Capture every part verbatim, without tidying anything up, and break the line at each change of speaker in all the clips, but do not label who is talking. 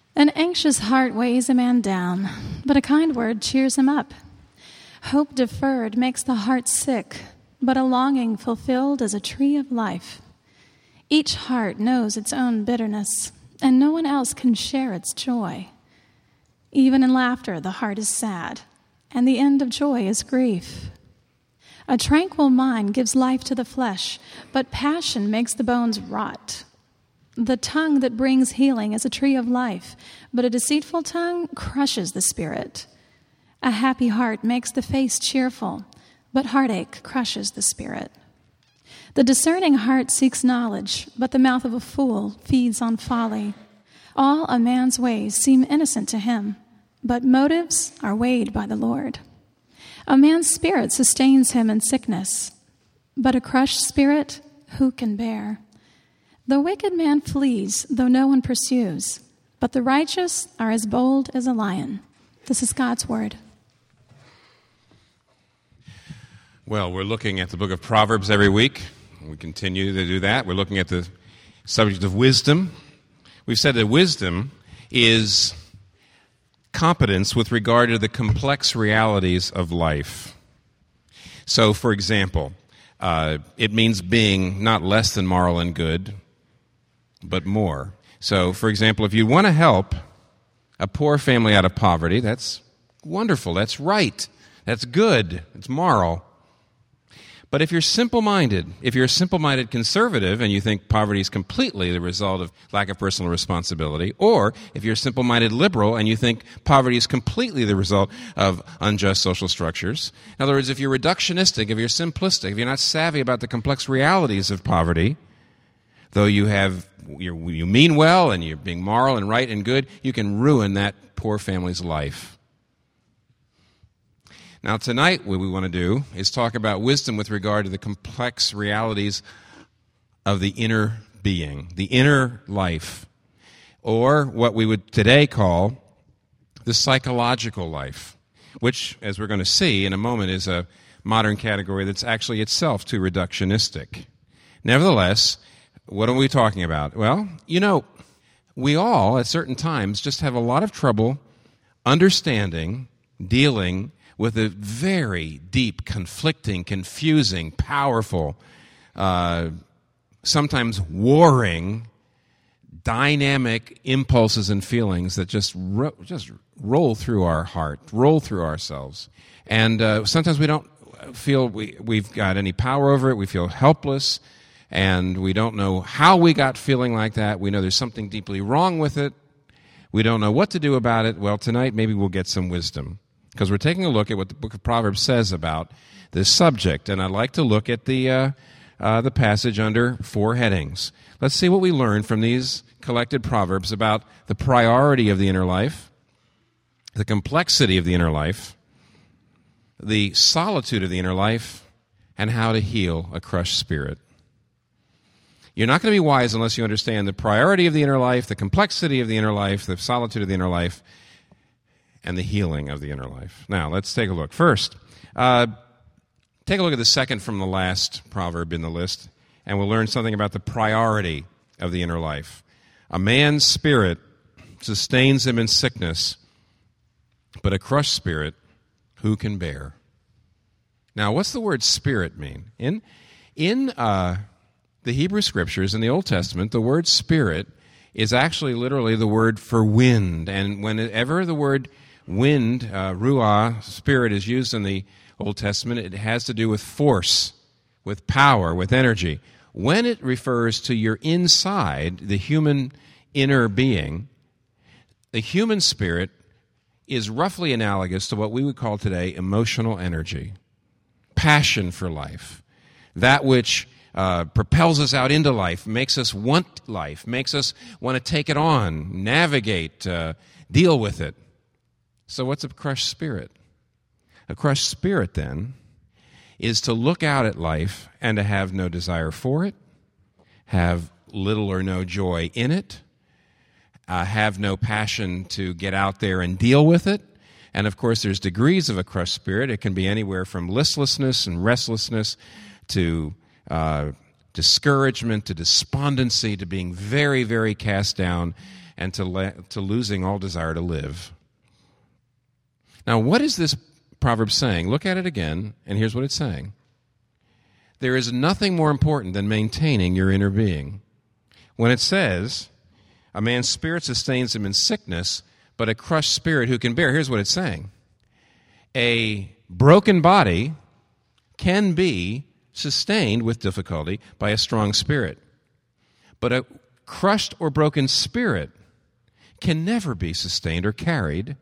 An anxious heart weighs a man down, but a kind word cheers him up. Hope deferred makes the heart sick, but a longing fulfilled is a tree of life. Each heart knows its own bitterness, and no one else can share its joy. Even in laughter, the heart is sad, and the end of joy is grief. A tranquil mind gives life to the flesh, but passion makes the bones rot. The tongue that brings healing is a tree of life, but a deceitful tongue crushes the spirit. A happy heart makes the face cheerful, but heartache crushes the spirit. The discerning heart seeks knowledge, but the mouth of a fool feeds on folly. All a man's ways seem innocent to him, but motives are weighed by the Lord. A man's spirit sustains him in sickness, but a crushed spirit who can bear? The wicked man flees, though no one pursues, but the righteous are as bold as a lion. This is God's word.
Well, we're looking at the book of Proverbs every week. We continue to do that. We're looking at the subject of wisdom. We've said that wisdom is competence with regard to the complex realities of life. So, for example, uh, it means being not less than moral and good, but more. So, for example, if you want to help a poor family out of poverty, that's wonderful, that's right, that's good, it's moral. But if you're simple-minded, if you're a simple-minded conservative and you think poverty is completely the result of lack of personal responsibility, or if you're a simple-minded liberal and you think poverty is completely the result of unjust social structures, in other words, if you're reductionistic, if you're simplistic, if you're not savvy about the complex realities of poverty, though you have you're, you mean well and you're being moral and right and good, you can ruin that poor family's life. Now, tonight, what we want to do is talk about wisdom with regard to the complex realities of the inner being, the inner life, or what we would today call the psychological life, which, as we're going to see in a moment, is a modern category that's actually itself too reductionistic. Nevertheless, what are we talking about? Well, you know, we all, at certain times, just have a lot of trouble understanding, dealing with a very deep, conflicting, confusing, powerful, uh, sometimes warring, dynamic impulses and feelings that just ro- just roll through our heart, roll through ourselves. And uh, sometimes we don't feel we, we've got any power over it. We feel helpless, and we don't know how we got feeling like that. We know there's something deeply wrong with it. We don't know what to do about it. Well, tonight maybe we'll get some wisdom, because we're taking a look at what the book of Proverbs says about this subject. And I'd like to look at the uh, uh, the passage under four headings. Let's see what we learn from these collected Proverbs about the priority of the inner life, the complexity of the inner life, the solitude of the inner life, and how to heal a crushed spirit. You're not going to be wise unless you understand the priority of the inner life, the complexity of the inner life, the solitude of the inner life, and the healing of the inner life. Now, let's take a look. First, uh, take a look at the second from the last proverb in the list, and we'll learn something about the priority of the inner life. A man's spirit sustains him in sickness, but a crushed spirit, who can bear? Now, what's the word spirit mean? In, in uh, the Hebrew Scriptures, in the Old Testament, the word spirit is actually literally the word for wind. And whenever the word wind, uh, ruah, spirit, is used in the Old Testament, it has to do with force, with power, with energy. When it refers to your inside, the human inner being, the human spirit is roughly analogous to what we would call today emotional energy, passion for life, that which uh, propels us out into life, makes us want life, makes us want to take it on, navigate, uh, deal with it. So what's a crushed spirit? A crushed spirit, then, is to look out at life and to have no desire for it, have little or no joy in it, uh, have no passion to get out there and deal with it. And, of course, there's degrees of a crushed spirit. It can be anywhere from listlessness and restlessness to uh, discouragement to despondency to being very, very cast down and to, la- to losing all desire to live. Now, what is this proverb saying? Look at it again, and here's what it's saying. There is nothing more important than maintaining your inner being. When it says, a man's spirit sustains him in sickness, but a crushed spirit who can bear, here's what it's saying. A broken body can be sustained with difficulty by a strong spirit, but a crushed or broken spirit can never be sustained or carried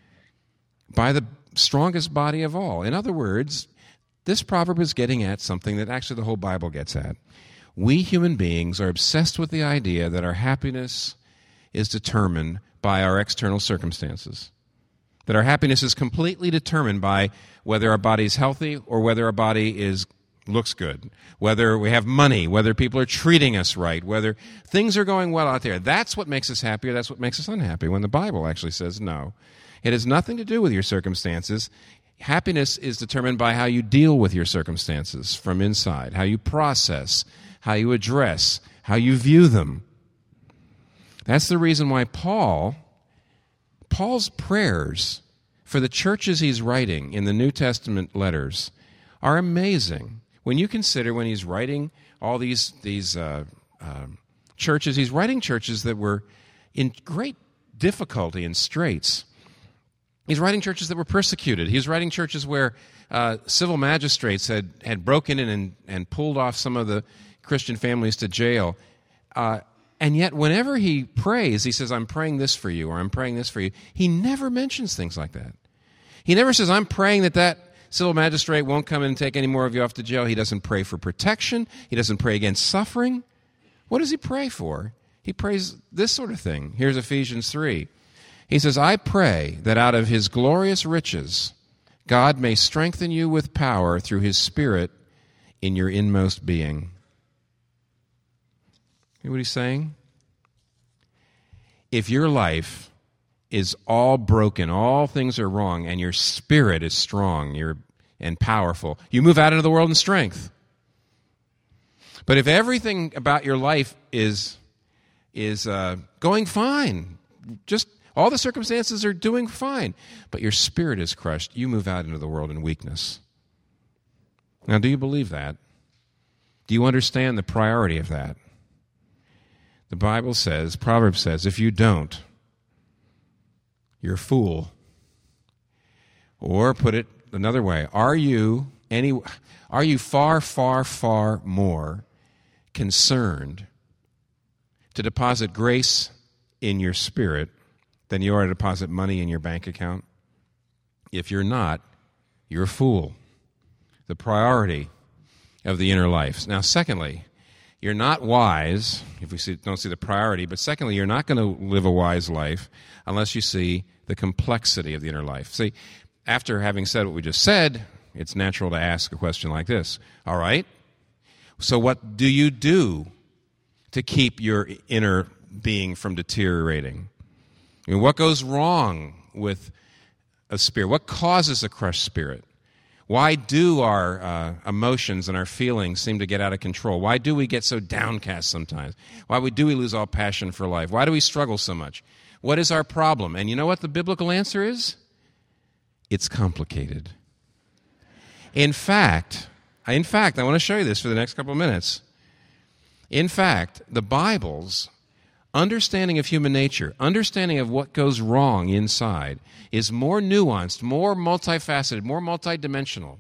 by the strongest body of all. In other words, this proverb is getting at something that actually the whole Bible gets at. We human beings are obsessed with the idea that our happiness is determined by our external circumstances, that our happiness is completely determined by whether our body is healthy or whether our body is looks good, whether we have money, whether people are treating us right, whether things are going well out there. That's what makes us happy or that's what makes us unhappy, when the Bible actually says no. It has nothing to do with your circumstances. Happiness is determined by how you deal with your circumstances from inside, how you process, how you address, how you view them. That's the reason why Paul, Paul's prayers for the churches he's writing in the New Testament letters are amazing. When you consider when he's writing all these, these uh, uh, churches, he's writing churches that were in great difficulty and straits. He's writing churches that were persecuted. He's writing churches where uh, civil magistrates had, had broken in and, and pulled off some of the Christian families to jail. Uh, and yet whenever he prays, he says, I'm praying this for you, or I'm praying this for you. He never mentions things like that. He never says, I'm praying that that civil magistrate won't come in and take any more of you off to jail. He doesn't pray for protection. He doesn't pray against suffering. What does he pray for? He prays this sort of thing. Here's Ephesians three. He says, I pray that out of his glorious riches, God may strengthen you with power through his Spirit in your inmost being. You know what he's saying? If your life is all broken, all things are wrong, and your spirit is strong you're, and powerful, you move out into the world in strength. But if everything about your life is, is uh, going fine, just all the circumstances are doing fine, but your spirit is crushed, you move out into the world in weakness. Now, do you believe that? Do you understand the priority of that? The Bible says, Proverbs says, if you don't, you're a fool. Or put it another way, are you any are you far, far, far more concerned to deposit grace in your spirit than you are to deposit money in your bank account? If you're not, you're a fool. The priority of the inner life. Now, secondly, you're not wise, if we see, don't see the priority, but secondly, you're not going to live a wise life unless you see the complexity of the inner life. See, after having said what we just said, it's natural to ask a question like this. All right, so what do you do to keep your inner being from deteriorating? I mean, what goes wrong with a spirit? What causes a crushed spirit? Why do our uh, emotions and our feelings seem to get out of control? Why do we get so downcast sometimes? Why do we lose all passion for life? Why do we struggle so much? What is our problem? And you know what the biblical answer is? It's complicated. In fact, in fact, I want to show you this for the next couple of minutes. In fact, the Bible's understanding of human nature, understanding of what goes wrong inside, is more nuanced, more multifaceted, more multidimensional,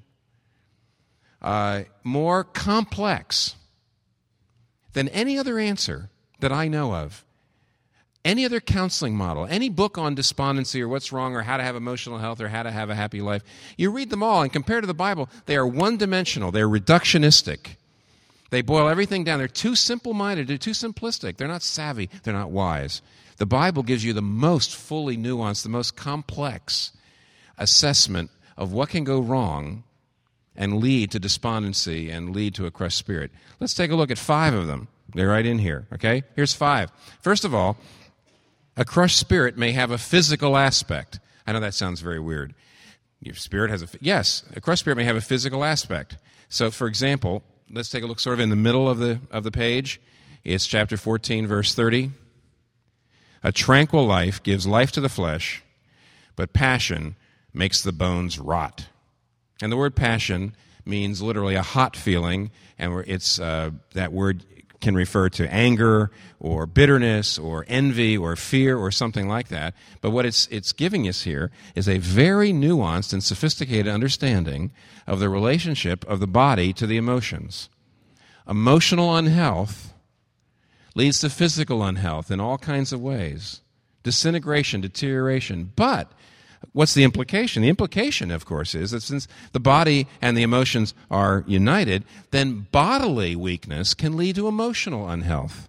uh, more complex than any other answer that I know of. Any other counseling model, any book on despondency or what's wrong or how to have emotional health or how to have a happy life, you read them all, and compared to the Bible, they are one-dimensional, they're reductionistic. They boil everything down. They're too simple-minded. They're too simplistic. They're not savvy. They're not wise. The Bible gives you the most fully nuanced, the most complex assessment of what can go wrong and lead to despondency and lead to a crushed spirit. Let's take a look at five of them. They're right in here, okay? Here's five. First of all, a crushed spirit may have a physical aspect. I know that sounds very weird. Your spirit has a... Yes, a crushed spirit may have a physical aspect. So, for example... Let's take a look sort of in the middle of the of the page. It's chapter fourteen, verse thirty. A tranquil life gives life to the flesh, but passion makes the bones rot. And the word passion means literally a hot feeling, and it's uh, that word can refer to anger or bitterness or envy or fear or something like that. But what it's it's giving us here is a very nuanced and sophisticated understanding of the relationship of the body to the emotions. Emotional unhealth leads to physical unhealth in all kinds of ways. Disintegration, deterioration. But what's the implication? The implication, of course, is that since the body and the emotions are united, then bodily weakness can lead to emotional unhealth.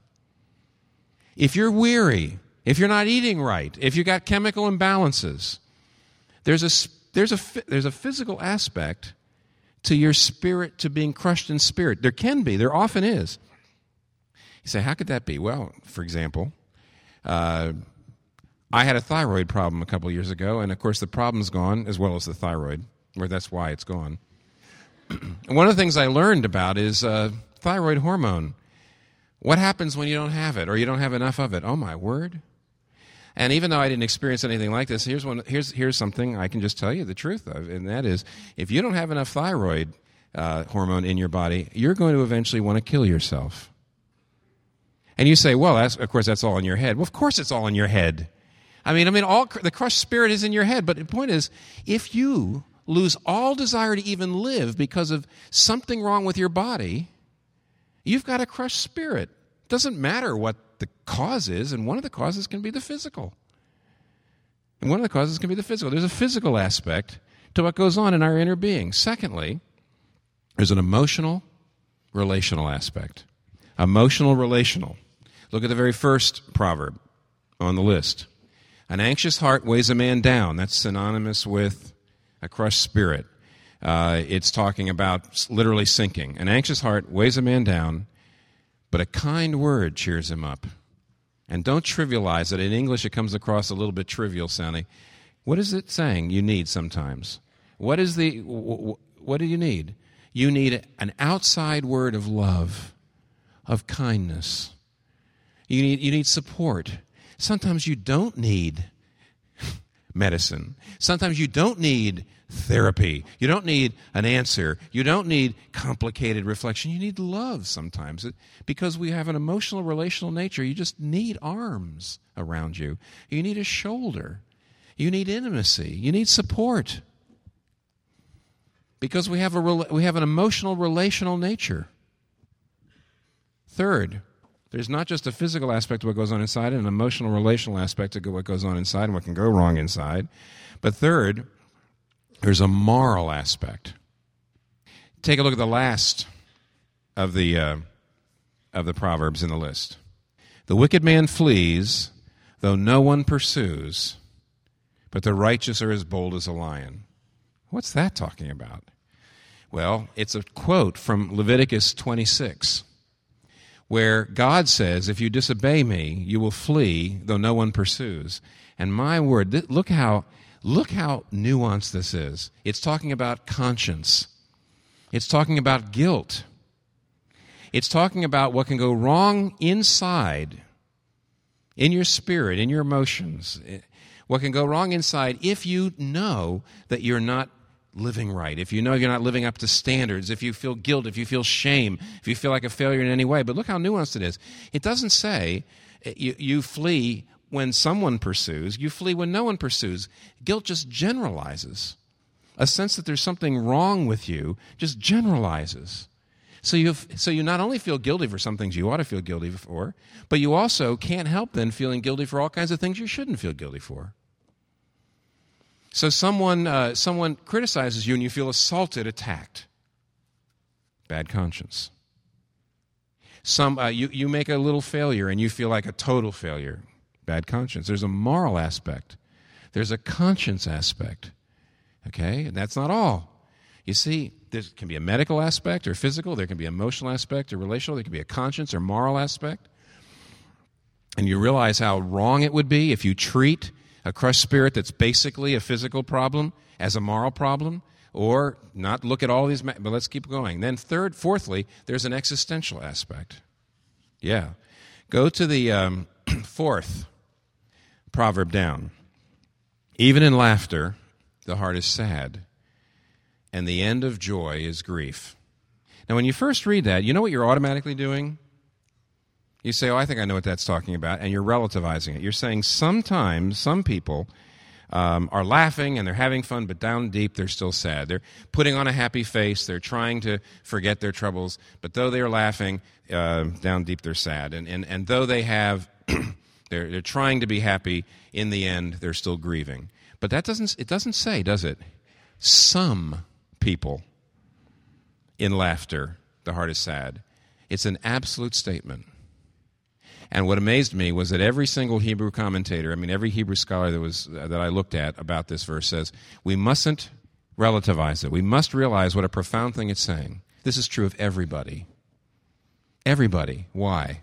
If you're weary, if you're not eating right, if you've got chemical imbalances, there's a, there's a, there's a physical aspect to your spirit, to being crushed in spirit. There can be, there often is. You say, how could that be? Well, for example, uh, I had a thyroid problem a couple years ago, and of course the problem's gone, as well as the thyroid, or that's why it's gone. And one of the things I learned about is uh, thyroid hormone. What happens when you don't have it, or you don't have enough of it? Oh, my word. And even though I didn't experience anything like this, here's one. Here's here's something I can just tell you the truth of, and that is, if you don't have enough thyroid uh, hormone in your body, you're going to eventually want to kill yourself. And you say, well, that's, of course, that's all in your head. Well, of course it's all in your head. I mean, I mean, all the crushed spirit is in your head. But the point is, if you lose all desire to even live because of something wrong with your body, you've got a crushed spirit. It doesn't matter what the cause is, and one of the causes can be the physical. And one of the causes can be the physical. There's a physical aspect to what goes on in our inner being. Secondly, there's an emotional, relational aspect. Emotional, relational. Look at the very first proverb on the list. An anxious heart weighs a man down. That's synonymous with a crushed spirit. Uh, it's talking about literally sinking. An anxious heart weighs a man down, but a kind word cheers him up. And don't trivialize it. In English, it comes across a little bit trivial sounding. What is it saying you need sometimes? What is the? What do you need? You need an outside word of love, of kindness. You need, you need support. Sometimes you don't need medicine. Sometimes you don't need therapy. You don't need an answer. You don't need complicated reflection. You need love sometimes. Because we have an emotional, relational nature, you just need arms around you. You need a shoulder. You need intimacy. You need support. Because we have a we have an emotional, relational nature. Third, there's not just a physical aspect of what goes on inside and an emotional, relational aspect of what goes on inside and what can go wrong inside. But third, there's a moral aspect. Take a look at the last of the uh, of the proverbs in the list. The wicked man flees, though no one pursues, but the righteous are as bold as a lion. What's that talking about? Well, it's a quote from Leviticus twenty-six. Where God says, if you disobey me, you will flee, though no one pursues. And my word, th- look how look how nuanced this is. It's talking about conscience. It's talking about guilt. It's talking about what can go wrong inside, in your spirit, in your emotions. What can go wrong inside if you know that you're not living right, if you know you're not living up to standards, if you feel guilt, if you feel shame, if you feel like a failure in any way. But look how nuanced it is. It doesn't say you, you flee when someone pursues. You flee when no one pursues. Guilt just generalizes. A sense that there's something wrong with you just generalizes. So you so you not only feel guilty for some things you ought to feel guilty for, but you also can't help then feeling guilty for all kinds of things you shouldn't feel guilty for. So someone uh, someone criticizes you and you feel assaulted, attacked. Bad conscience. Some uh, you, you make a little failure and you feel like a total failure. Bad conscience. There's a moral aspect. There's a conscience aspect. Okay? And that's not all. You see, there can be a medical aspect or physical. There can be an emotional aspect or relational. There can be a conscience or moral aspect. And you realize how wrong it would be if you treat a crushed spirit that's basically a physical problem as a moral problem, or not look at all these, but let's keep going. Then third, fourthly, there's an existential aspect. Yeah. Go to the um, fourth proverb down. Even in laughter, the heart is sad, and the end of joy is grief. Now, when you first read that, you know what you're automatically doing? You say, oh, I think I know what that's talking about, and you're relativizing it. You're saying sometimes some people um, are laughing and they're having fun, but down deep they're still sad. They're putting on a happy face. They're trying to forget their troubles, but though they're laughing, uh, down deep they're sad. And, and, and though they have, they're, they're trying to be happy, in the end they're still grieving. But that doesn't, it doesn't say, does it? Some people in laughter, the heart is sad. It's an absolute statement. And what amazed me was that every single Hebrew commentator, I mean, every Hebrew scholar that was uh, that I looked at about this verse says, we mustn't relativize it. We must realize what a profound thing it's saying. This is true of everybody. Everybody. Why?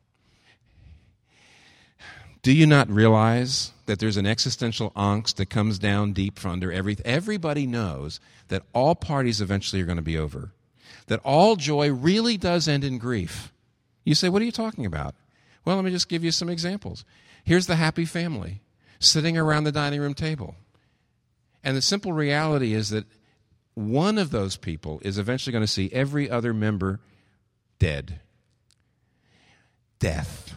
Do you not realize that there's an existential angst that comes down deep from under everything? Everybody knows that all parties eventually are going to be over. That all joy really does end in grief. You say, what are you talking about? Well, let me just give you some examples. Here's the happy family sitting around the dining room table. And the simple reality is that one of those people is eventually going to see every other member dead. Death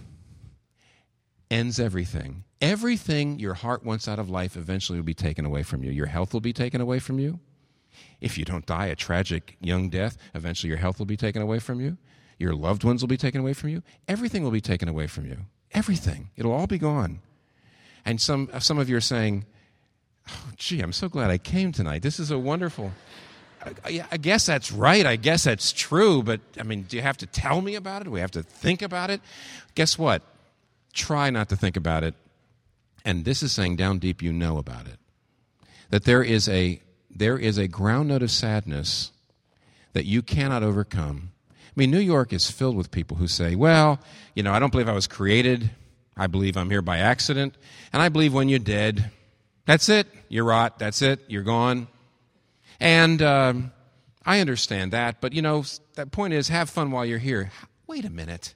ends everything. Everything your heart wants out of life eventually will be taken away from you. Your health will be taken away from you. If you don't die a tragic young death, eventually your health will be taken away from you. Your loved ones will be taken away from you. Everything will be taken away from you. Everything. It'll all be gone. And some some of you are saying, oh, gee, I'm so glad I came tonight. This is a wonderful... I, I guess that's right. I guess that's true. But, I mean, do you have to tell me about it? Do we have to think about it? Guess what? Try not to think about it. And this is saying down deep you know about it. That there is a there is a ground note of sadness that you cannot overcome. I mean, New York is filled with people who say, well, you know, I don't believe I was created. I believe I'm here by accident. And I believe when you're dead, that's it. You're rot. That's it. You're gone. And um, I understand that. But, you know, that point is have fun while you're here. Wait a minute.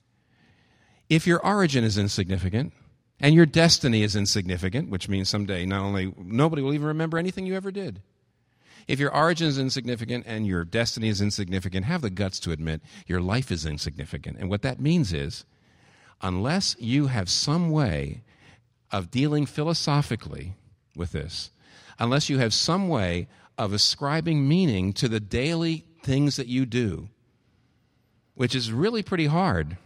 If your origin is insignificant and your destiny is insignificant, which means someday not only nobody will even remember anything you ever did. If your origin is insignificant and your destiny is insignificant, have the guts to admit your life is insignificant. And what that means is, unless you have some way of dealing philosophically with this, unless you have some way of ascribing meaning to the daily things that you do, which is really pretty hard,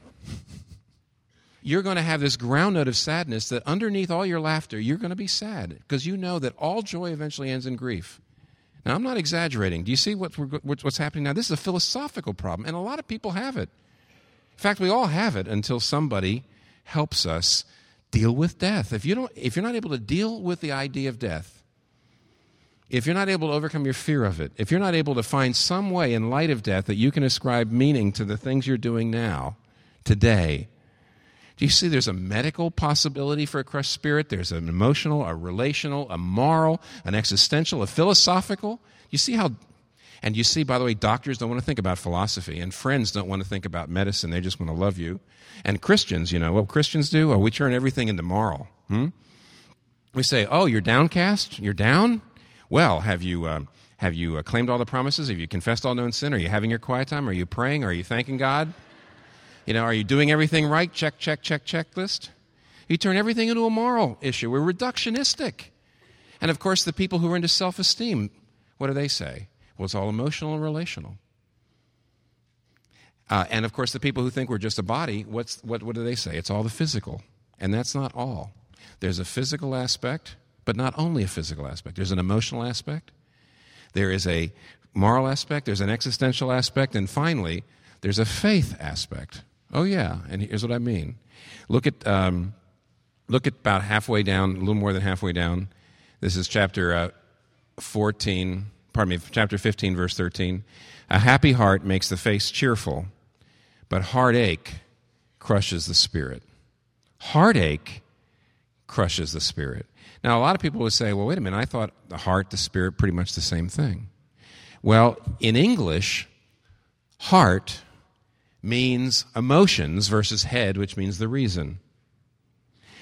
you're going to have this ground note of sadness that underneath all your laughter, you're going to be sad because you know that all joy eventually ends in grief. Now, I'm not exaggerating. Do you see what we're, what's happening now? This is a philosophical problem, and a lot of people have it. In fact, we all have it until somebody helps us deal with death. If you don't, if you're not able to deal with the idea of death, if you're not able to overcome your fear of it, if you're not able to find some way in light of death that you can ascribe meaning to the things you're doing now, today, do you see there's a medical possibility for a crushed spirit? There's an emotional, a relational, a moral, an existential, a philosophical. You see how, and you see, by the way, doctors don't want to think about philosophy, and friends don't want to think about medicine. They just want to love you. And Christians, you know, what Christians do? Oh, we turn everything into moral. Hmm? We say, oh, you're downcast? You're down? Well, have you uh, have you uh, claimed all the promises? Have you confessed all known sin? Are you having your quiet time? Are you praying? Are you thanking God? You know, are you doing everything right? Check, check, check, checklist. You turn everything into a moral issue. We're reductionistic. And, of course, the people who are into self-esteem, what do they say? Well, it's all emotional and relational. Uh, and, of course, the people who think we're just a body, what's, what, what do they say? It's all the physical. And that's not all. There's a physical aspect, but not only a physical aspect. There's an emotional aspect. There is a moral aspect. There's an existential aspect. And, finally, there's a faith aspect. Oh, yeah, and here's what I mean. Look at um, look at about halfway down, a little more than halfway down. This is chapter uh, fourteen, pardon me, chapter fifteen, verse thirteen. A happy heart makes the face cheerful, but heartache crushes the spirit. Heartache crushes the spirit. Now, a lot of people would say, well, wait a minute, I thought the heart, the spirit, pretty much the same thing. Well, in English, heart means emotions versus head, which means the reason.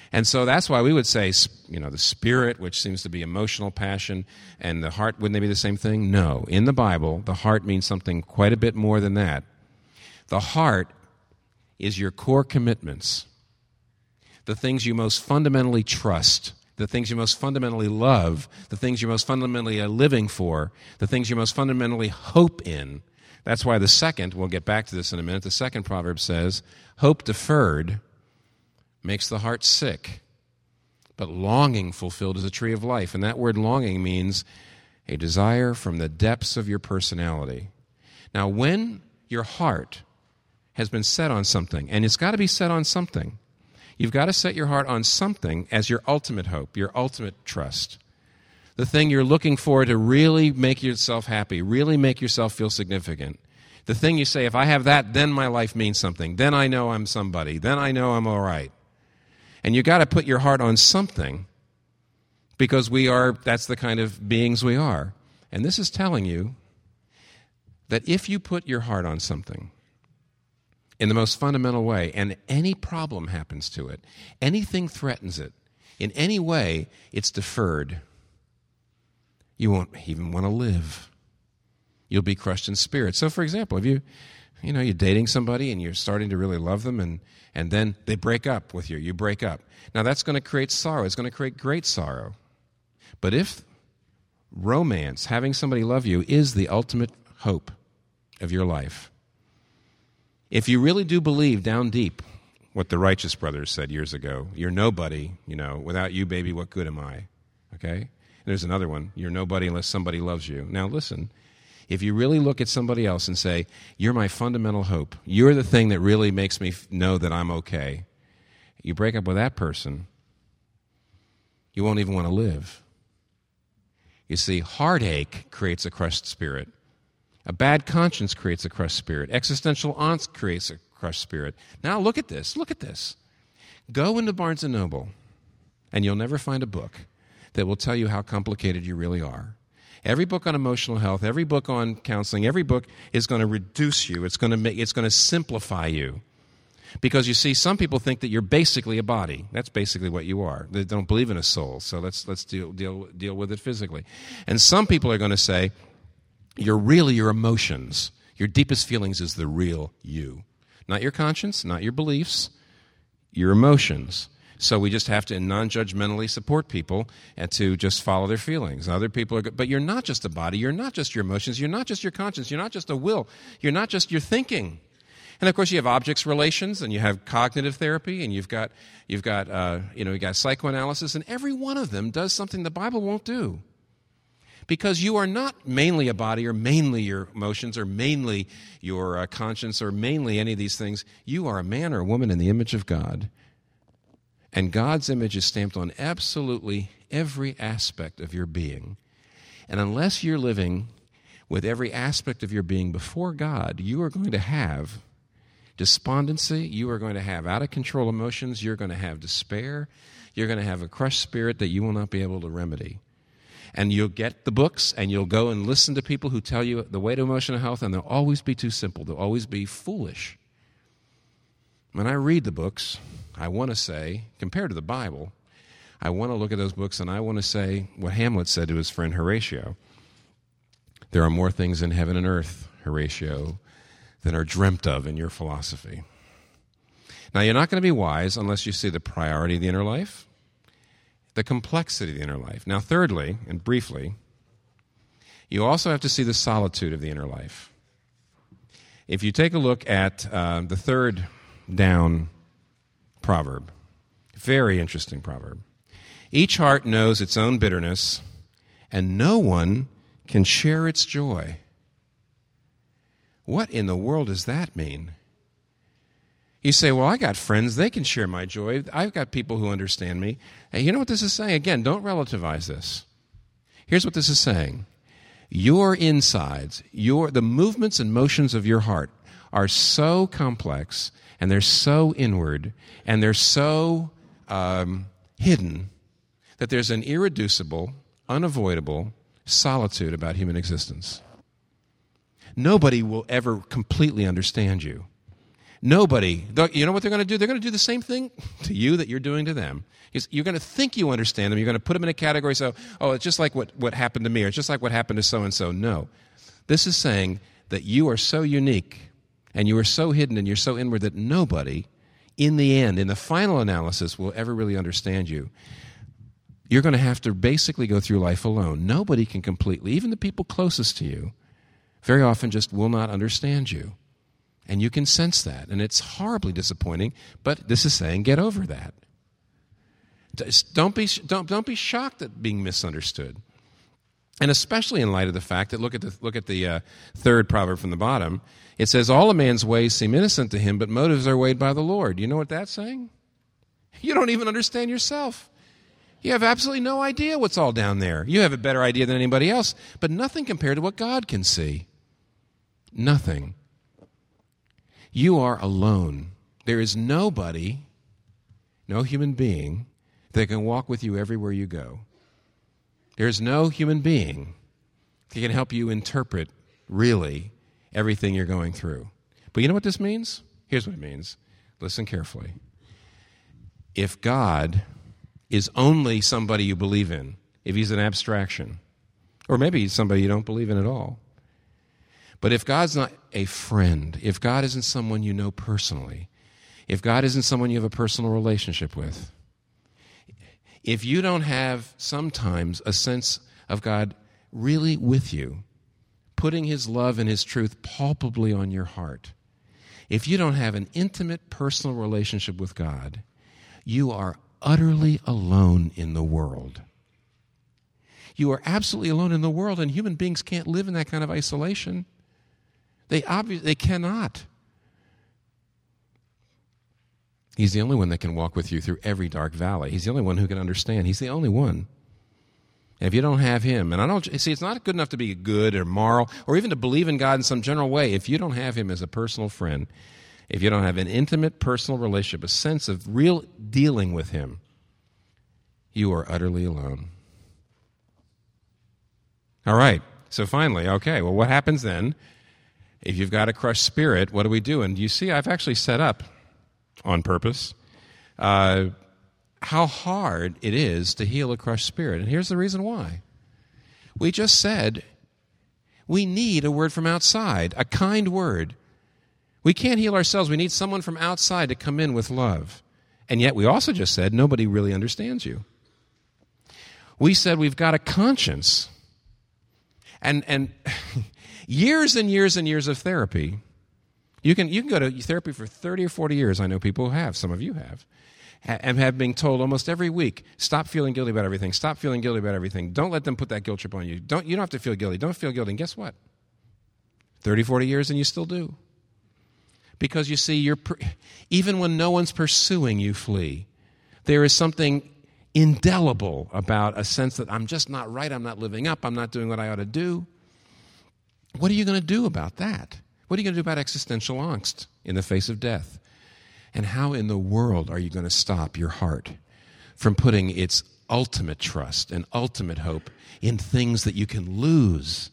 And so that's why we would say, you know, the spirit, which seems to be emotional passion, and the heart, wouldn't they be the same thing? No. In the Bible, the heart means something quite a bit more than that. The heart is your core commitments, the things you most fundamentally trust, the things you most fundamentally love, the things you most fundamentally are living for, the things you most fundamentally hope in. That's why the second, we'll get back to this in a minute, the second proverb says, hope deferred makes the heart sick, but longing fulfilled is a tree of life. And that word longing means a desire from the depths of your personality. Now, when your heart has been set on something, and it's got to be set on something, you've got to set your heart on something as your ultimate hope, your ultimate trust. The thing you're looking for to really make yourself happy, really make yourself feel significant. The thing you say, if I have that, then my life means something. Then I know I'm somebody. Then I know I'm all right. And you got to put your heart on something because we are, that's the kind of beings we are. And this is telling you that if you put your heart on something in the most fundamental way, and any problem happens to it, anything threatens it, in any way, it's deferred. You won't even want to live. You'll be crushed in spirit. So, for example, if you, you know, you're dating somebody and you're starting to really love them, and and then they break up with you. You break up. Now, that's going to create sorrow. It's going to create great sorrow. But if romance, having somebody love you, is the ultimate hope of your life, if you really do believe down deep what the Righteous Brothers said years ago, you're nobody, you know, without you, baby, what good am I? Okay? And there's another one, you're nobody unless somebody loves you. Now, listen. If you really look at somebody else and say, you're my fundamental hope, you're the thing that really makes me know that I'm okay, you break up with that person, you won't even want to live. You see, heartache creates a crushed spirit. A bad conscience creates a crushed spirit. Existential angst creates a crushed spirit. Now look at this, look at this. Go into Barnes and Noble, and you'll never find a book that will tell you how complicated you really are. Every book on emotional health, every book on counseling, every book is going to reduce you. It's going to make, it's going to simplify you. Because you see, some people think that you're basically a body. That's basically what you are. They don't believe in a soul, so let's let's deal deal deal with it physically. And some people are going to say, you're really your emotions. Your deepest feelings is the real you. Not your conscience, not your beliefs, your emotions. So we just have to non-judgmentally support people and to just follow their feelings. Other people are good. But you're not just a body. You're not just your emotions. You're not just your conscience. You're not just a will. You're not just your thinking. And, of course, you have objects relations, and you have cognitive therapy, and you've got, you've got, uh, you know, you got psychoanalysis, and every one of them does something the Bible won't do. Because you are not mainly a body or mainly your emotions or mainly your uh, conscience or mainly any of these things. You are a man or a woman in the image of God. And God's image is stamped on absolutely every aspect of your being. And unless you're living with every aspect of your being before God, you are going to have despondency, you are going to have out-of-control emotions, you're going to have despair, you're going to have a crushed spirit that you will not be able to remedy. And you'll get the books, and you'll go and listen to people who tell you the way to emotional health, and they'll always be too simple. They'll always be foolish. When I read the books, I want to say, compared to the Bible, I want to look at those books and I want to say what Hamlet said to his friend Horatio. There are more things in heaven and earth, Horatio, than are dreamt of in your philosophy. Now, you're not going to be wise unless you see the priority of the inner life, the complexity of the inner life. Now, thirdly, and briefly, you also have to see the solitude of the inner life. If you take a look at uh, the third down proverb, very interesting proverb. Each heart knows its own bitterness, and no one can share its joy. What in the world does that mean? You say, well, I got friends, they can share my joy. I've got people who understand me. Hey, you know what this is saying? Again, don't relativize this. Here's what this is saying. Your insides, your the movements and motions of your heart are so complex, and they're so inward, and they're so um, hidden, that there's an irreducible, unavoidable solitude about human existence. Nobody will ever completely understand you. Nobody, you know what they're going to do? They're going to do the same thing to you that you're doing to them. You're going to think you understand them. You're going to put them in a category, so, oh, it's just like what, what happened to me, or it's just like what happened to so-and-so. No. This is saying that you are so unique, and you are so hidden, and you're so inward that nobody, in the end, in the final analysis, will ever really understand you. You're going to have to basically go through life alone. Nobody can completely, even the people closest to you, very often just will not understand you. And you can sense that, and it's horribly disappointing, but this is saying get over that. Don't be, don't, don't be shocked at being misunderstood. And especially in light of the fact that, look at the, look at the uh, third proverb from the bottom. It says, all a man's ways seem innocent to him, but motives are weighed by the Lord. You know what that's saying? You don't even understand yourself. You have absolutely no idea what's all down there. You have a better idea than anybody else, but nothing compared to what God can see. Nothing. You are alone. There is nobody, no human being, that can walk with you everywhere you go. There is no human being that can help you interpret, really, everything you're going through. But you know what this means? Here's what it means. Listen carefully. If God is only somebody you believe in, if he's an abstraction, or maybe he's somebody you don't believe in at all, but if God's not a friend, if God isn't someone you know personally, if God isn't someone you have a personal relationship with, if you don't have sometimes a sense of God really with you, putting his love and his truth palpably on your heart, if you don't have an intimate personal relationship with God, you are utterly alone in the world. You are absolutely alone in the world, and human beings can't live in that kind of isolation. They obviously they cannot. He's the only one that can walk with you through every dark valley. He's the only one who can understand. He's the only one. And if you don't have him, and I don't see, it's not good enough to be good or moral or even to believe in God in some general way. If you don't have him as a personal friend, if you don't have an intimate personal relationship, a sense of real dealing with him, you are utterly alone. All right. So finally, okay, well, what happens then? If you've got a crushed spirit, what do we do? And you see, I've actually set up on purpose uh, how hard it is to heal a crushed spirit. And here's the reason why. We just said we need a word from outside, a kind word. We can't heal ourselves. We need someone from outside to come in with love. And yet we also just said nobody really understands you. We said we've got a conscience. And and years and years and years of therapy. You can you can go to therapy for thirty or forty years. I know people who have. Some of you have. And have been told almost every week, stop feeling guilty about everything. Stop feeling guilty about everything. Don't let them put that guilt trip on you. Don't, you don't have to feel guilty. Don't feel guilty. And guess what? thirty, forty years and you still do. Because you see, you're even when no one's pursuing, you flee. There is something indelible about a sense that I'm just not right. I'm not living up. I'm not doing what I ought to do. What are you going to do about that? What are you going to do about existential angst in the face of death? And how in the world are you going to stop your heart from putting its ultimate trust and ultimate hope in things that you can lose?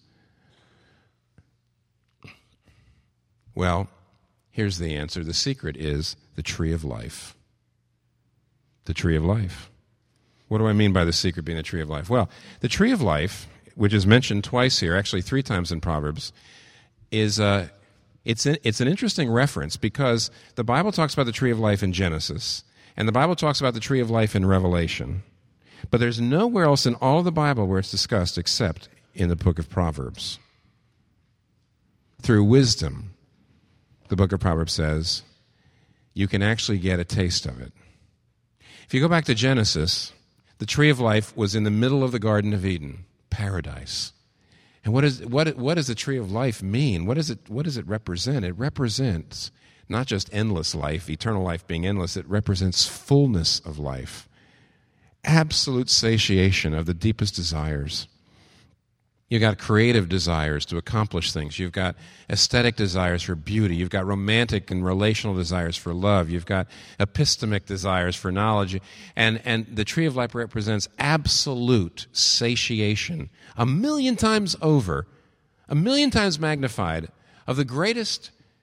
Well, here's the answer. The secret is the tree of life. The tree of life. What do I mean by the secret being the tree of life? Well, the tree of life, which is mentioned twice here, actually three times in Proverbs, is uh, it's an, it's an interesting reference because the Bible talks about the tree of life in Genesis, and the Bible talks about the tree of life in Revelation. But there's nowhere else in all of the Bible where it's discussed except in the book of Proverbs. Through wisdom, the book of Proverbs says, you can actually get a taste of it. If you go back to Genesis, the tree of life was in the middle of the Garden of Eden, paradise. And what is what what does the tree of life mean? What does it what does it represent? It represents not just endless life, eternal life being endless, it represents fullness of life, absolute satiation of the deepest desires. You've got creative desires to accomplish things. You've got aesthetic desires for beauty. You've got romantic and relational desires for love. You've got epistemic desires for knowledge. And, and the tree of life represents absolute satiation, a million times over, a million times magnified, of the greatest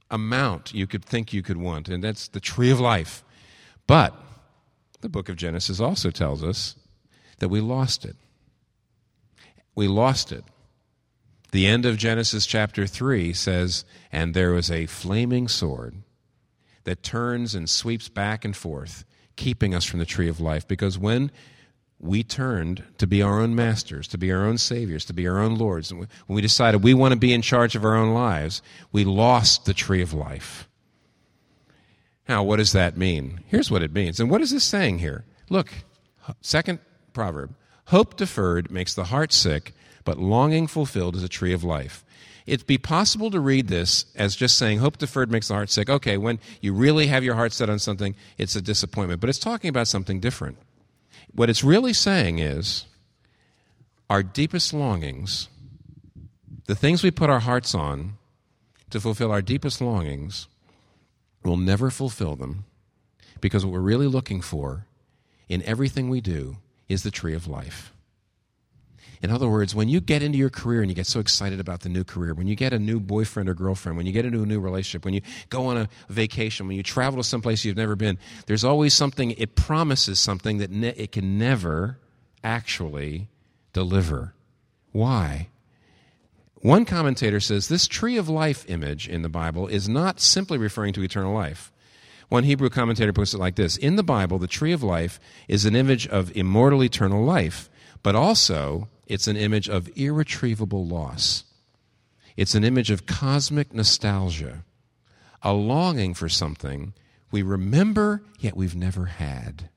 amount you could think you could want, and that's the tree of life. But the book of Genesis also tells us that we lost it. We lost it. The end of Genesis chapter three says, and there was a flaming sword that turns and sweeps back and forth, keeping us from the tree of life. Because when we turned to be our own masters, to be our own saviors, to be our own lords, and when we decided we want to be in charge of our own lives, we lost the tree of life. Now, what does that mean? Here's what it means. And what is this saying here? Look, second proverb. Hope deferred makes the heart sick, but longing fulfilled is a tree of life. It'd be possible to read this as just saying, hope deferred makes the heart sick. Okay, when you really have your heart set on something, it's a disappointment. But it's talking about something different. What it's really saying is, our deepest longings, the things we put our hearts on to fulfill our deepest longings, we'll never fulfill them, because what we're really looking for in everything we do is the tree of life. In other words, when you get into your career and you get so excited about the new career, when you get a new boyfriend or girlfriend, when you get into a new relationship, when you go on a vacation, when you travel to someplace you've never been, there's always something, it promises something that ne- it can never actually deliver. Why? One commentator says this tree of life image in the Bible is not simply referring to eternal life. One Hebrew commentator puts it like this: in the Bible, the tree of life is an image of immortal eternal life, but also it's an image of irretrievable loss. It's an image of cosmic nostalgia, a longing for something we remember yet we've never had.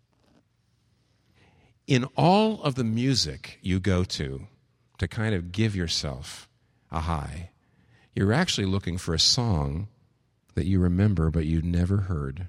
In all of the music you go to to kind of give yourself a high, you're actually looking for a song that you remember but you never heard.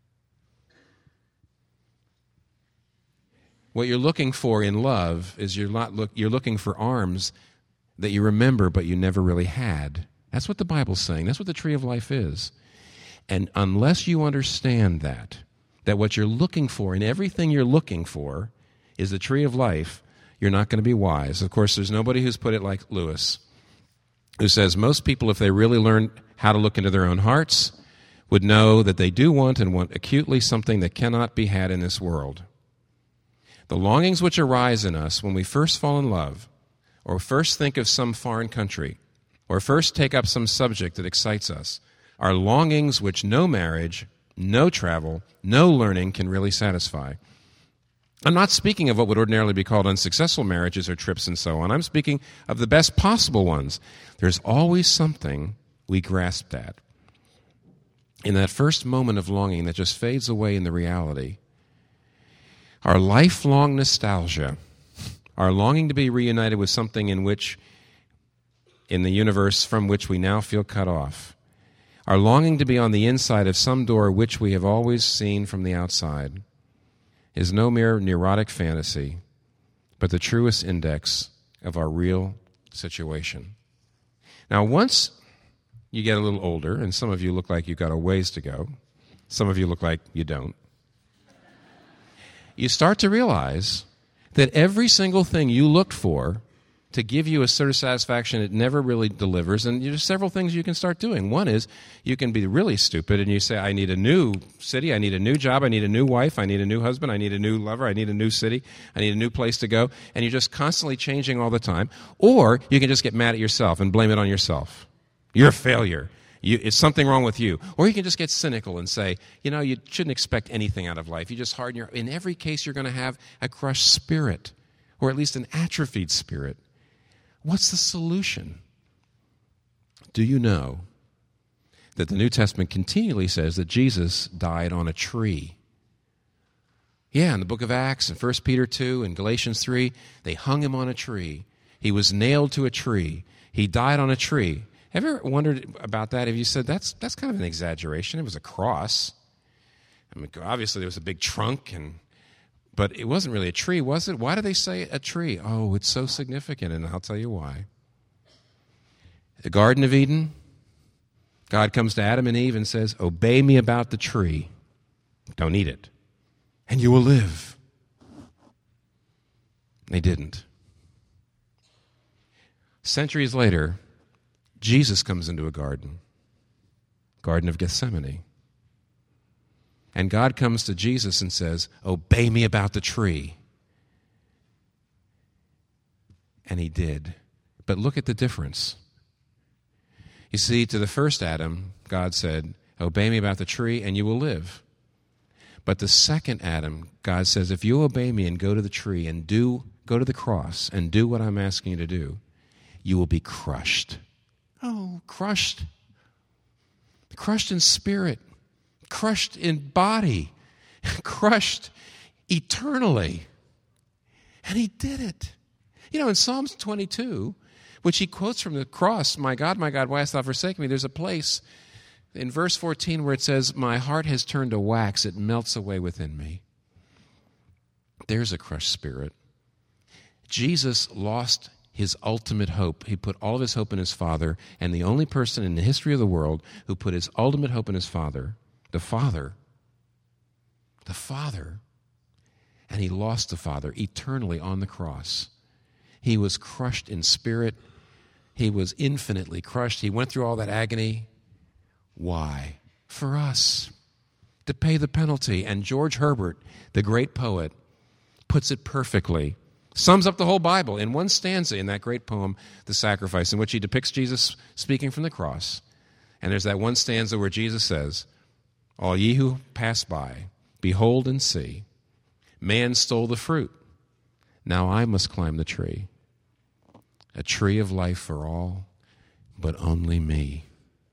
What you're looking for in love is you're not look, you're looking for arms that you remember but you never really had. That's what the Bible's saying. That's what the tree of life is. And unless you understand that, that what you're looking for in everything you're looking for is the tree of life, you're not going to be wise. Of course, there's nobody who's put it like Lewis, who says most people, if they really learn how to look into their own hearts, would know that they do want and want acutely something that cannot be had in this world. The longings which arise in us when we first fall in love, or first think of some foreign country, or first take up some subject that excites us, are longings which no marriage, no travel, no learning can really satisfy. I'm not speaking of what would ordinarily be called unsuccessful marriages or trips and so on. I'm speaking of the best possible ones. There's always something we grasped at. In that first moment of longing that just fades away in the reality, our lifelong nostalgia, our longing to be reunited with something in which, in the universe from which we now feel cut off, our longing to be on the inside of some door which we have always seen from the outside, is no mere neurotic fantasy, but the truest index of our real situation. Now, once you get a little older, and some of you look like you've got a ways to go, some of you look like you don't, you start to realize that every single thing you looked for to give you a sort of satisfaction it never really delivers, and there's several things you can start doing. One is you can be really stupid and you say, I need a new city, I need a new job, I need a new wife, I need a new husband, I need a new lover, I need a new city, I need a new place to go, and you're just constantly changing all the time. Or you can just get mad at yourself and blame it on yourself. You're a failure. You, it's something wrong with you. Or you can just get cynical and say, you know, you shouldn't expect anything out of life. You just harden your... In every case, you're going to have a crushed spirit, or at least an atrophied spirit. What's the solution? Do you know that the New Testament continually says that Jesus died on a tree? Yeah, in the book of Acts and First Peter two and Galatians three, they hung him on a tree. He was nailed to a tree. He died on a tree. Have you ever wondered about that? Have you said, that's that's kind of an exaggeration? It was a cross. I mean, obviously there was a big trunk, and but it wasn't really a tree, was it? Why do they say a tree? Oh, it's so significant, and I'll tell you why. The Garden of Eden, God comes to Adam and Eve and says, obey me about the tree. Don't eat it, and you will live. They didn't. Centuries later, Jesus comes into a garden. Garden of Gethsemane. And God comes to Jesus and says, obey me about the tree. And he did. But look at the difference. You see, to the first Adam, God said, obey me about the tree and you will live. But the second Adam, God says, if you obey me and go to the tree and do go to the cross and do what I'm asking you to do, you will be crushed. Oh, crushed. Crushed in spirit, crushed in body, crushed eternally. And he did it. You know, in Psalms twenty-two, which he quotes from the cross, my God, my God, why hast thou forsaken me? There's a place in verse fourteen where it says, my heart has turned to wax, it melts away within me. There's a crushed spirit. Jesus lost his ultimate hope. He put all of his hope in his Father, and the only person in the history of the world who put his ultimate hope in his Father, the Father, the Father, and he lost the Father eternally on the cross. He was crushed in spirit. He was infinitely crushed. He went through all that agony. Why? For us, to pay the penalty. And George Herbert, the great poet, puts it perfectly. Sums up the whole Bible in one stanza in that great poem, The Sacrifice, in which he depicts Jesus speaking from the cross. And there's that one stanza where Jesus says, all ye who pass by, behold and see, man stole the fruit. Now I must climb the tree. A tree of life for all, but only me.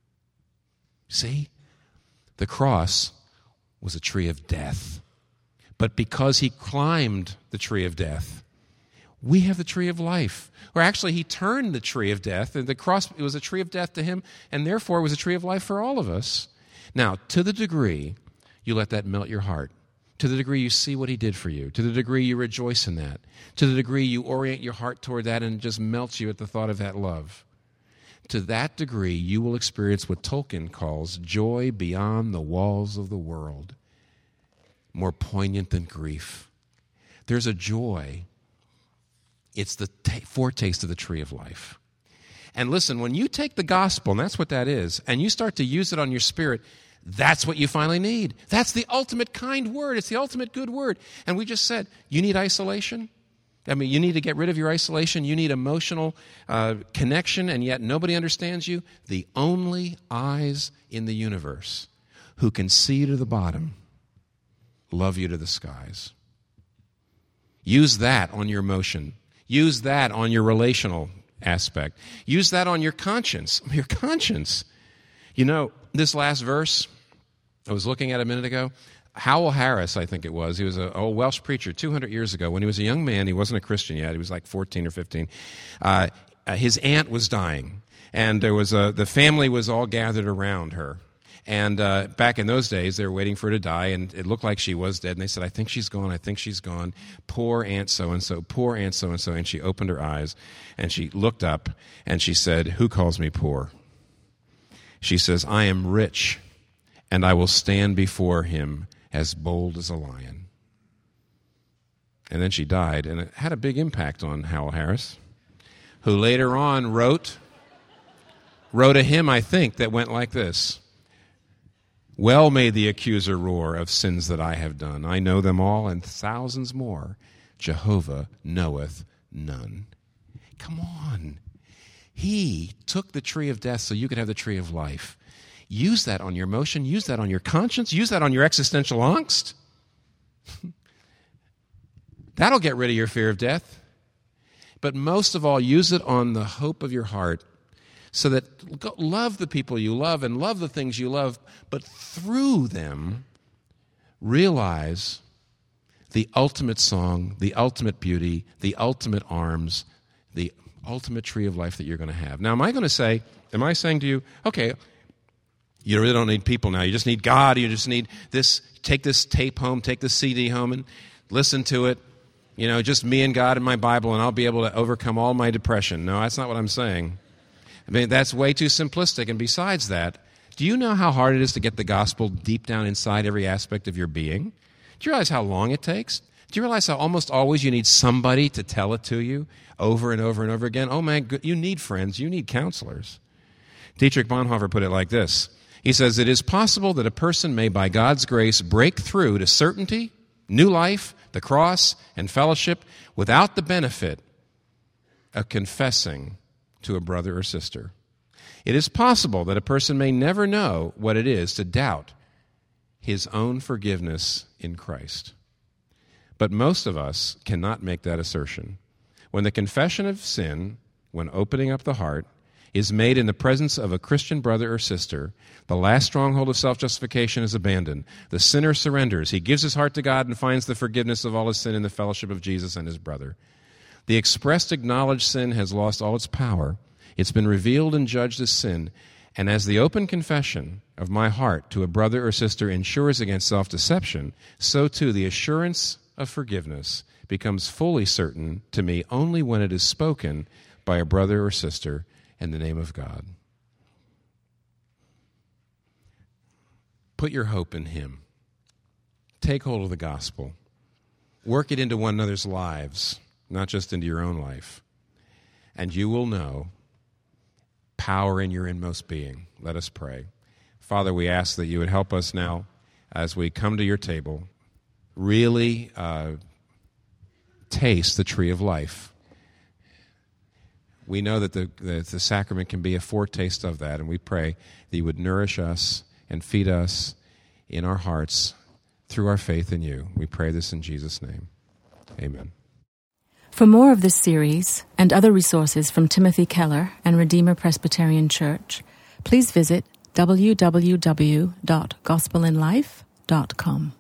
See? The cross was a tree of death. But because he climbed the tree of death, we have the tree of life. Or actually, he turned the tree of death, and the cross, it was a tree of death to him, and therefore it was a tree of life for all of us. Now, to the degree you let that melt your heart, to the degree you see what he did for you, to the degree you rejoice in that, to the degree you orient your heart toward that and it just melts you at the thought of that love, to that degree you will experience what Tolkien calls joy beyond the walls of the world, more poignant than grief. There's a joy. It's the t- foretaste of the tree of life. And listen, when you take the gospel, and that's what that is, and you start to use it on your spirit, that's what you finally need. That's the ultimate kind word. It's the ultimate good word. And we just said, you need isolation? I mean, you need to get rid of your isolation. You need emotional uh, connection, and yet nobody understands you. The only eyes in the universe who can see you to the bottom love you to the skies. Use that on your emotion. Use that on your relational aspect. Use that on your conscience. Your conscience. You know, this last verse, I was looking at a minute ago. Howell Harris, I think it was. He was an old Welsh preacher two hundred years ago. When he was a young man, he wasn't a Christian yet. He was like fourteen or fifteen. Uh, uh, his aunt was dying, and there was a, the family was all gathered around her. And uh, back in those days, they were waiting for her to die, and it looked like she was dead. And they said, I think she's gone, I think she's gone. Poor Aunt so-and-so, poor Aunt so-and-so. And she opened her eyes, and she looked up, and she said, who calls me poor? She says, I am rich, and I will stand before him as bold as a lion. And then she died, and it had a big impact on Howell Harris, who later on wrote, wrote a hymn, I think, that went like this. Well may the accuser roar of sins that I have done. I know them all and thousands more. Jehovah knoweth none. Come on. He took the tree of death so you could have the tree of life. Use that on your emotion. Use that on your conscience. Use that on your existential angst. That'll get rid of your fear of death. But most of all, use it on the hope of your heart so that love the people you love and love the things you love, but through them, realize the ultimate song, the ultimate beauty, the ultimate arms, the ultimate tree of life that you're going to have. Now, am I going to say, am I saying to you, okay, you really don't need people now. You just need God. You just need this, take this tape home, take this C D home and listen to it. You know, just me and God and my Bible, and I'll be able to overcome all my depression. No, that's not what I'm saying. I mean, that's way too simplistic. And besides that, do you know how hard it is to get the gospel deep down inside every aspect of your being? Do you realize how long it takes? Do you realize how almost always you need somebody to tell it to you over and over and over again? Oh, man, you need friends. You need counselors. Dietrich Bonhoeffer put it like this. He He says, it is possible that a person may, by God's grace, break through to certainty, new life, the cross, and fellowship without the benefit of confessing to a brother or sister. It is possible that a person may never know what it is to doubt his own forgiveness in Christ. But most of us cannot make that assertion. When the confession of sin, when opening up the heart, is made in the presence of a Christian brother or sister, the last stronghold of self-justification is abandoned. The sinner surrenders. He gives his heart to God and finds the forgiveness of all his sin in the fellowship of Jesus and his brother. The expressed acknowledged sin has lost all its power. It's been revealed and judged as sin. And as the open confession of my heart to a brother or sister ensures against self-deception, so too the assurance of forgiveness becomes fully certain to me only when it is spoken by a brother or sister in the name of God. Put your hope in Him. Take hold of the gospel. Work it into one another's lives, not just into your own life. And you will know power in your inmost being. Let us pray. Father, we ask that you would help us now as we come to your table, really uh, taste the tree of life. We know that the, that the sacrament can be a foretaste of that, and we pray that you would nourish us and feed us in our hearts through our faith in you. We pray this in Jesus' name. Amen.
For more of this series and other resources from Timothy Keller and Redeemer Presbyterian Church, please visit w w w dot gospel in life dot com.